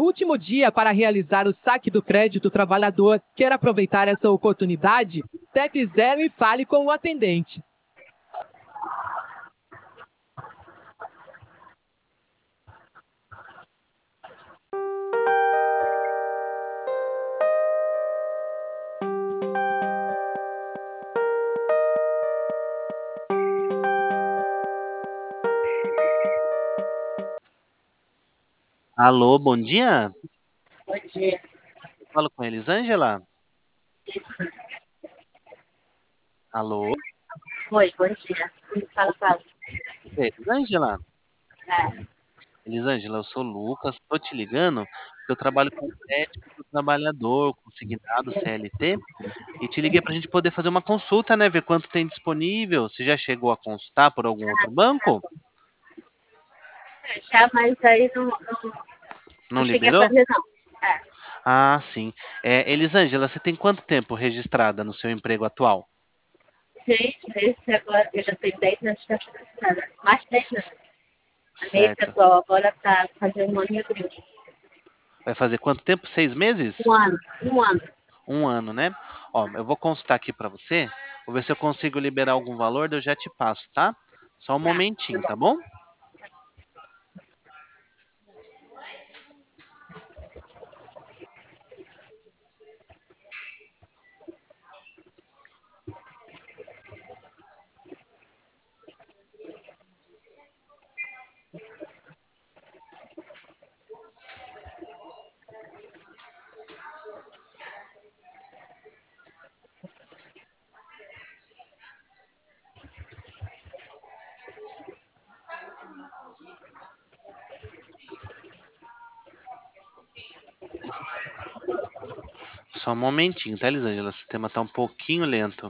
Último dia para realizar o saque do crédito trabalhador. Quer aproveitar essa oportunidade? Tepe 0 e fale com o atendente. Alô, bom dia. Bom dia. Falo com a Elisângela. Alô, Oi, bom dia. Fala. Elisângela. É, Elisângela, eu sou o Lucas, tô te ligando porque eu trabalho com crédito do trabalhador, consignado CLT, e te liguei pra gente poder fazer uma consulta, né? Ver quanto tem disponível. Você já chegou a consultar por algum outro banco? já, mas aí não Não cheguei a liberou? fazer, não. É, Ah, sim. Elisângela, você tem quanto tempo registrada no seu emprego atual? 6 meses agora, eu já tenho 10 anos de estacionada. Mais de 10 anos. A minha Certo. pessoal agora está fazendo um ano em abril. Vai fazer quanto tempo? 6 meses? 1 ano, 1 ano. 1 ano, né? Ó, eu vou consultar aqui pra você. Vou ver se eu consigo liberar algum valor, daí eu já te passo, tá? Só um Tá momentinho, bom. tá bom? Só um momentinho, tá, Elisângela? O sistema tá um pouquinho lento.